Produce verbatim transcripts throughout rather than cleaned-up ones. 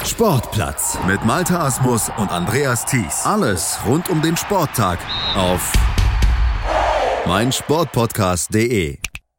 Sportplatz mit Malte Asmus und Andreas Thies. Alles rund um den Sporttag auf meinsportpodcast punkt de.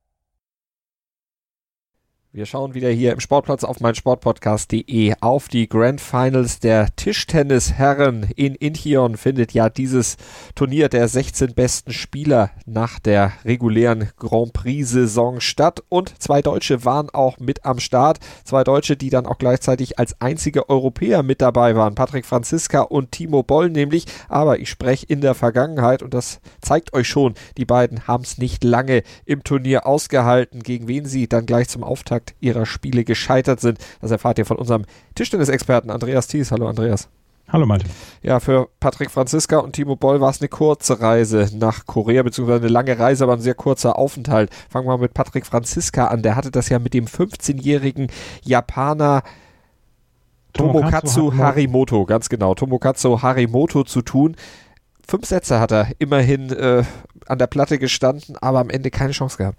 Wir schauen wieder hier im Sportplatz auf meinsportpodcast punkt de auf die Grand Finals der Tischtennisherren. In Incheon findet ja dieses Turnier der sechzehn besten Spieler nach der regulären Grand Prix-Saison statt. Und zwei Deutsche waren auch mit am Start. Zwei Deutsche, die dann auch gleichzeitig als einzige Europäer mit dabei waren. Patrick Franziska und Timo Boll nämlich. Aber ich spreche in der Vergangenheit und das zeigt euch schon, die beiden haben es nicht lange im Turnier ausgehalten, gegen wen sie dann gleich zum Auftakt ihrer Spiele gescheitert sind. Das erfahrt ihr von unserem Tischtennis-Experten Andreas Thies. Hallo Andreas. Hallo Malte. Ja, für Patrick Franziska und Timo Boll war es eine kurze Reise nach Korea, beziehungsweise eine lange Reise, aber ein sehr kurzer Aufenthalt. Fangen wir mal mit Patrick Franziska an. Der hatte das ja mit dem fünfzehnjährigen Japaner Tomokatsu Harimoto, ganz genau, Tomokatsu Harimoto zu tun. Fünf Sätze hat er immerhin äh, an der Platte gestanden, aber am Ende keine Chance gehabt.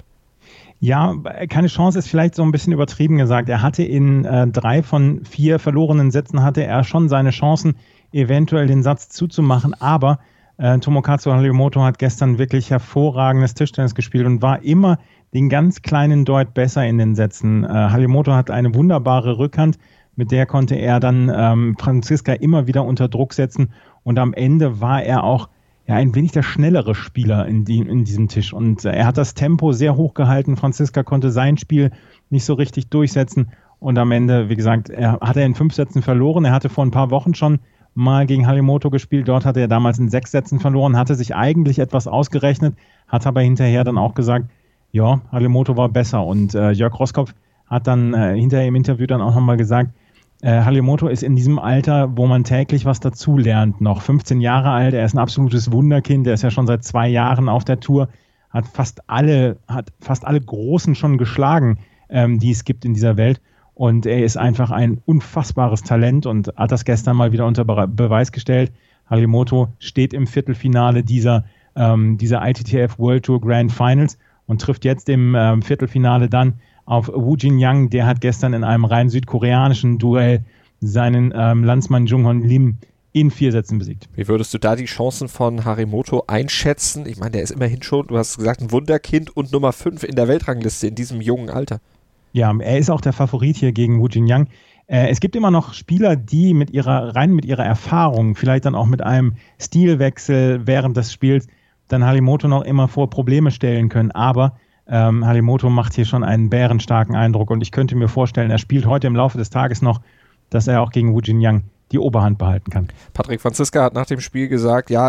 Ja, keine Chance ist vielleicht so ein bisschen übertrieben gesagt. Er hatte in äh, drei von vier verlorenen Sätzen hatte er schon seine Chancen, eventuell den Satz zuzumachen. Aber äh, Tomokatsu Harimoto hat gestern wirklich hervorragendes Tischtennis gespielt und war immer den ganz kleinen Deut besser in den Sätzen. Äh, Harimoto hat eine wunderbare Rückhand, mit der konnte er dann ähm, Franziska immer wieder unter Druck setzen. Und am Ende war er auch ja, ein wenig der schnellere Spieler in, die, in diesem Tisch. Und äh, er hat das Tempo sehr hoch gehalten. Franziska konnte sein Spiel nicht so richtig durchsetzen. Und am Ende, wie gesagt, er hat er in fünf Sätzen verloren. Er hatte vor ein paar Wochen schon mal gegen Harimoto gespielt. Dort hatte er damals in sechs Sätzen verloren, hatte sich eigentlich etwas ausgerechnet, hat aber hinterher dann auch gesagt, ja, Harimoto war besser. Und äh, Jörg Roskopf hat dann äh, hinterher im Interview dann auch nochmal gesagt, Äh, Harimoto ist in diesem Alter, wo man täglich was dazu lernt, noch fünfzehn Jahre alt, er ist ein absolutes Wunderkind, er ist ja schon seit zwei Jahren auf der Tour, hat fast alle, hat fast alle Großen schon geschlagen, ähm, die es gibt in dieser Welt, und er ist einfach ein unfassbares Talent und hat das gestern mal wieder unter Be- Beweis gestellt. Harimoto steht im Viertelfinale dieser, ähm, dieser I T T F World Tour Grand Finals und trifft jetzt im ähm, Viertelfinale dann auf Woo Jin-Young. Der hat gestern in einem rein südkoreanischen Duell seinen ähm, Landsmann Jung-Hon Lim in vier Sätzen besiegt. Wie würdest du da die Chancen von Harimoto einschätzen? Ich meine, der ist immerhin schon, du hast gesagt, ein Wunderkind und Nummer fünf in der Weltrangliste in diesem jungen Alter. Ja, er ist auch der Favorit hier gegen Woo Jin-Young. Äh, es gibt immer noch Spieler, die mit ihrer, rein mit ihrer Erfahrung, vielleicht dann auch mit einem Stilwechsel während des Spiels, dann Harimoto noch immer vor Probleme stellen können. Aber Ähm, Harimoto macht hier schon einen bärenstarken Eindruck und ich könnte mir vorstellen, er spielt heute im Laufe des Tages noch, dass er auch gegen Woo Jin-Young die Oberhand behalten kann. Patrick Franziska hat nach dem Spiel gesagt, ja,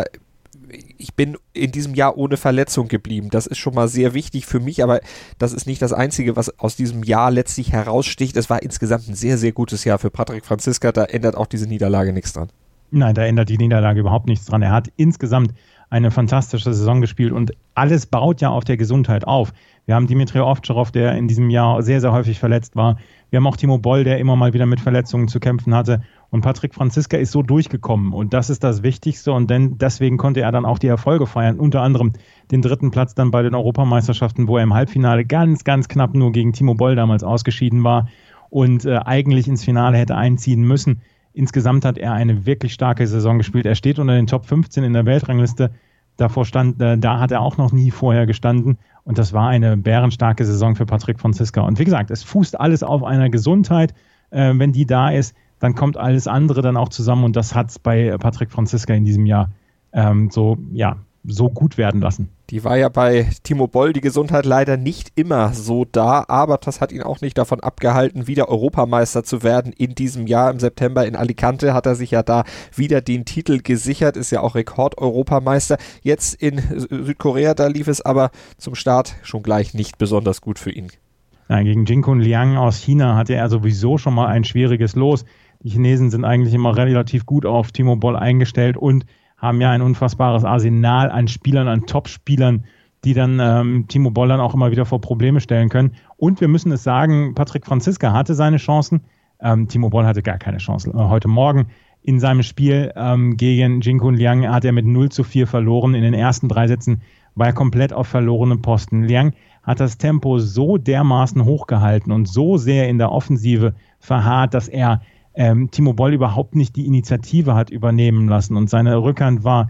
ich bin in diesem Jahr ohne Verletzung geblieben. Das ist schon mal sehr wichtig für mich, aber das ist nicht das Einzige, was aus diesem Jahr letztlich heraussticht. Es war insgesamt ein sehr, sehr gutes Jahr für Patrick Franziska. Da ändert auch diese Niederlage nichts dran. Nein, da ändert die Niederlage überhaupt nichts dran. Er hat insgesamt eine fantastische Saison gespielt und alles baut ja auf der Gesundheit auf. Wir haben Dimitri Ovtcharov, der in diesem Jahr sehr, sehr häufig verletzt war. Wir haben auch Timo Boll, der immer mal wieder mit Verletzungen zu kämpfen hatte. Und Patrick Franziska ist so durchgekommen und das ist das Wichtigste und denn deswegen konnte er dann auch die Erfolge feiern. Unter anderem den dritten Platz dann bei den Europameisterschaften, wo er im Halbfinale ganz, ganz knapp nur gegen Timo Boll damals ausgeschieden war und äh, eigentlich ins Finale hätte einziehen müssen. Insgesamt hat er eine wirklich starke Saison gespielt. Er steht unter den Top fünfzehn in der Weltrangliste. Davor stand, äh, da hat er auch noch nie vorher gestanden. Und das war eine bärenstarke Saison für Patrick Franziska. Und wie gesagt, es fußt alles auf einer Gesundheit. Äh, wenn die da ist, dann kommt alles andere dann auch zusammen. Und das hat es bei Patrick Franziska in diesem Jahr ähm, so, ja, so gut werden lassen. Die war ja bei Timo Boll die Gesundheit leider nicht immer so da, aber das hat ihn auch nicht davon abgehalten, wieder Europameister zu werden in diesem Jahr. Im September in Alicante hat er sich ja da wieder den Titel gesichert, ist ja auch Rekord-Europameister. Jetzt in Südkorea, da lief es aber zum Start schon gleich nicht besonders gut für ihn. Nein, gegen Jinkun Liang aus China hatte er sowieso schon mal ein schwieriges Los. Die Chinesen sind eigentlich immer relativ gut auf Timo Boll eingestellt und haben ja ein unfassbares Arsenal an Spielern, an Top-Spielern, die dann ähm, Timo Boll dann auch immer wieder vor Probleme stellen können. Und wir müssen es sagen, Patrick Franziska hatte seine Chancen, ähm, Timo Boll hatte gar keine Chance. Äh, heute Morgen in seinem Spiel ähm, gegen Jinkun Liang hat er mit null zu vier verloren. In den ersten drei Sätzen war er komplett auf verlorenen Posten. Liang hat das Tempo so dermaßen hochgehalten und so sehr in der Offensive verharrt, dass er ähm, Timo Boll überhaupt nicht die Initiative hat übernehmen lassen und seine Rückhand war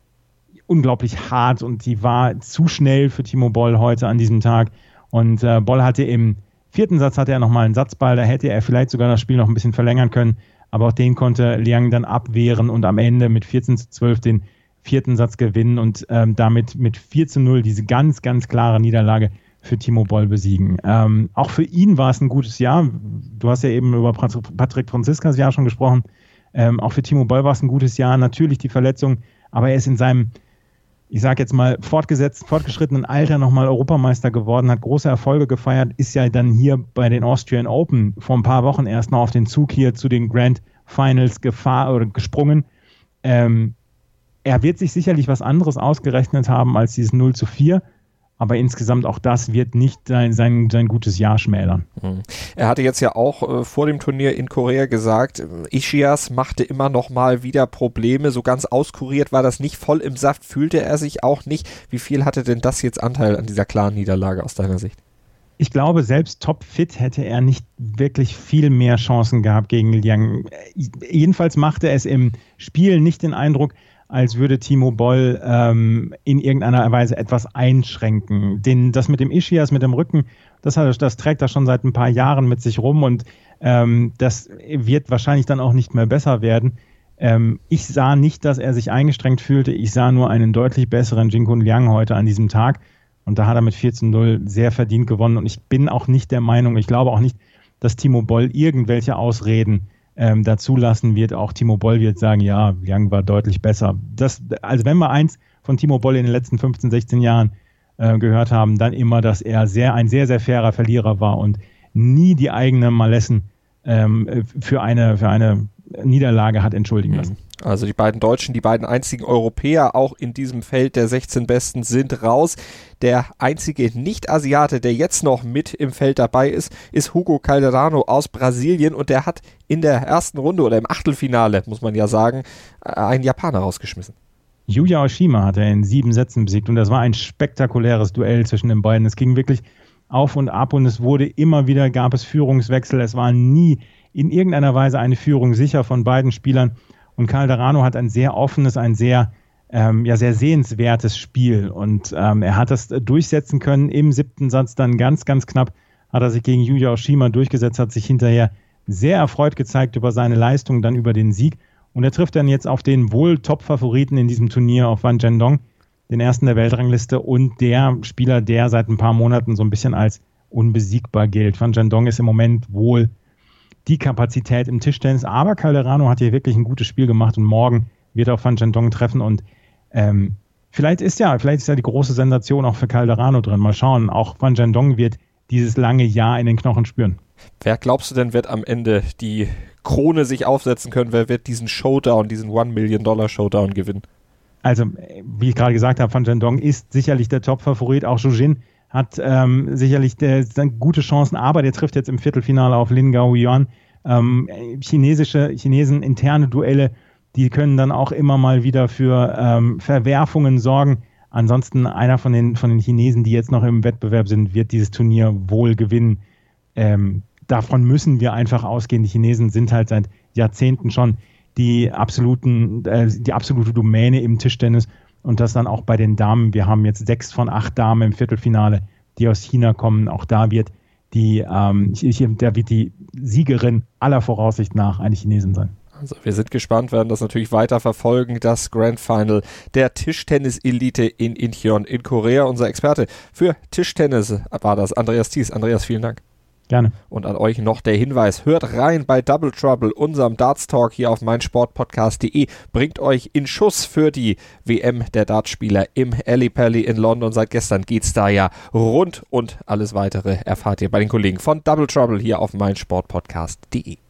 unglaublich hart und die war zu schnell für Timo Boll heute an diesem Tag. Und äh, Boll hatte im vierten Satz hatte er nochmal einen Satzball, da hätte er vielleicht sogar das Spiel noch ein bisschen verlängern können, aber auch den konnte Liang dann abwehren und am Ende mit vierzehn zu zwölf den vierten Satz gewinnen und ähm, damit mit vier zu null diese ganz, ganz klare Niederlage für Timo Boll besiegen. Ähm, auch für ihn war es ein gutes Jahr. Du hast ja eben über Patrick Franziskas Jahr schon gesprochen. Ähm, auch für Timo Boll war es ein gutes Jahr. Natürlich die Verletzung, aber er ist in seinem, ich sage jetzt mal, fortgesetzt, fortgeschrittenen Alter nochmal Europameister geworden, hat große Erfolge gefeiert, ist ja dann hier bei den Austrian Open vor ein paar Wochen erst noch auf den Zug hier zu den Grand Finals gefahr, oder gesprungen. Ähm, er wird sich sicherlich was anderes ausgerechnet haben als dieses null zu vier, aber insgesamt auch das wird nicht sein, sein, sein gutes Jahr schmälern. Er hatte jetzt ja auch äh, vor dem Turnier in Korea gesagt, Ischias machte immer noch mal wieder Probleme, so ganz auskuriert war das nicht, voll im Saft fühlte er sich auch nicht. Wie viel hatte denn das jetzt Anteil an dieser klaren Niederlage aus deiner Sicht? Ich glaube, selbst topfit hätte er nicht wirklich viel mehr Chancen gehabt gegen Liang. Jedenfalls machte es im Spiel nicht den Eindruck, als würde Timo Boll ähm, in irgendeiner Weise etwas einschränken. Den, das mit dem Ischias, mit dem Rücken, das, hat, das trägt er schon seit ein paar Jahren mit sich rum und ähm, das wird wahrscheinlich dann auch nicht mehr besser werden. Ähm, ich sah nicht, dass er sich eingestrengt fühlte. Ich sah nur einen deutlich besseren Jinkun Liang heute an diesem Tag. Und da hat er mit vier zu null sehr verdient gewonnen. Und ich bin auch nicht der Meinung, ich glaube auch nicht, dass Timo Boll irgendwelche Ausreden ähm, dazu lassen wird. Auch Timo Boll wird sagen, ja, Liang war deutlich besser. Das, also wenn wir eins von Timo Boll in den letzten fünfzehn, sechzehn Jahren äh, gehört haben, dann immer, dass er sehr, ein sehr, sehr fairer Verlierer war und nie die eigene Malessen ähm, für eine, für eine Niederlage hat entschuldigen lassen. Also die beiden Deutschen, die beiden einzigen Europäer auch in diesem Feld der sechzehn Besten sind raus. Der einzige Nicht-Asiate, der jetzt noch mit im Feld dabei ist, ist Hugo Calderano aus Brasilien und der hat in der ersten Runde oder im Achtelfinale, muss man ja sagen, einen Japaner rausgeschmissen. Yuya Oshima hat er in sieben Sätzen besiegt und das war ein spektakuläres Duell zwischen den beiden. Es ging wirklich auf und ab und es wurde immer wieder, gab es Führungswechsel. Es war nie in irgendeiner Weise eine Führung sicher von beiden Spielern. Und Calderano hat ein sehr offenes, ein sehr, ähm, ja, sehr sehenswertes Spiel. Und ähm, er hat das durchsetzen können. Im siebten Satz dann ganz, ganz knapp hat er sich gegen Yuya Oshima durchgesetzt, hat sich hinterher sehr erfreut gezeigt über seine Leistung, dann über den Sieg. Und er trifft dann jetzt auf den wohl Top-Favoriten in diesem Turnier, auf Wan Zhendong, den ersten der Weltrangliste und der Spieler, der seit ein paar Monaten so ein bisschen als unbesiegbar gilt. Wan Zhendong ist im Moment wohl die Kapazität im Tischtennis, aber Calderano hat hier wirklich ein gutes Spiel gemacht und morgen wird er auf Wan Zhendong treffen und ähm, vielleicht ist ja, vielleicht ist ja die große Sensation auch für Calderano drin. Mal schauen, auch Wan Zhendong wird dieses lange Jahr in den Knochen spüren. Wer glaubst du denn, wird am Ende die Krone sich aufsetzen können? Wer wird diesen Showdown, diesen One-Million-Dollar-Showdown gewinnen? Also, wie ich gerade gesagt habe, Wan Zhendong ist sicherlich der Top-Favorit. Auch Zhou Jin hat ähm, sicherlich der, gute Chancen, aber der trifft jetzt im Viertelfinale auf Lin Gaoyuan. Ähm, chinesische, Chinesen interne Duelle, die können dann auch immer mal wieder für ähm, Verwerfungen sorgen. Ansonsten einer von den, von den Chinesen, die jetzt noch im Wettbewerb sind, wird dieses Turnier wohl gewinnen. Ähm, davon müssen wir einfach ausgehen. Die Chinesen sind halt seit Jahrzehnten schon die absoluten, äh, die absolute Domäne im Tischtennis. Und das dann auch bei den Damen. Wir haben jetzt sechs von acht Damen im Viertelfinale, die aus China kommen. Auch da wird die, ähm, da wird die Siegerin aller Voraussicht nach eine Chinesin sein. Also wir sind gespannt, werden das natürlich weiter verfolgen, das Grand Final der Tischtennis-Elite in Incheon in Korea. Unser Experte für Tischtennis war das, Andreas Thies. Andreas, vielen Dank. Gerne. Und an euch noch der Hinweis, hört rein bei Double Trouble, unserem Darts-Talk hier auf meinsportpodcast punkt de. Bringt euch in Schuss für die W M der Dartspieler im Ali Pally in London. Seit gestern geht's da ja rund und alles weitere erfahrt ihr bei den Kollegen von Double Trouble hier auf meinsportpodcast punkt de.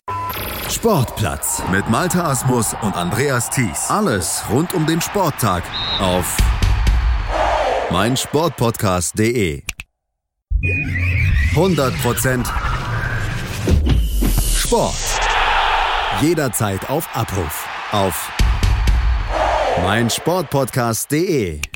Sportplatz mit Malte Asmus und Andreas Thies. Alles rund um den Sporttag auf meinsportpodcast punkt de. hundert Prozent Sport. Jederzeit auf Abruf. Auf meinsportpodcast punkt de.